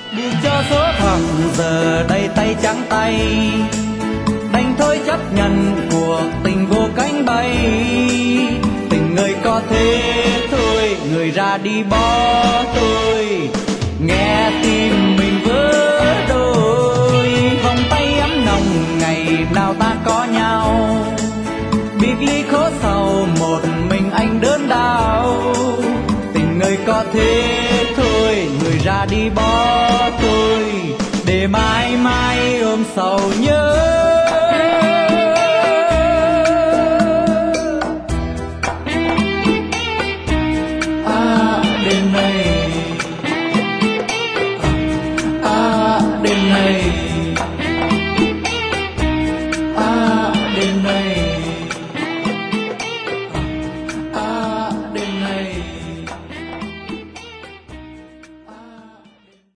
buộc cho số phận giờ đây tay trắng tay, đành thôi chấp nhận cuộc tình vô cánh bay. Tình người có thế thôi, người ra đi bỏ tôi, nghe tim mình vỡ đôi. Vòng tay ấm nồng ngày nào ta có nhau, biệt ly khổ sầu một mình anh đớn đau. Tình người có thế thôi, người ra đi bỏ tôi, để mãi mãi ôm sầu nhớ. Đêm nay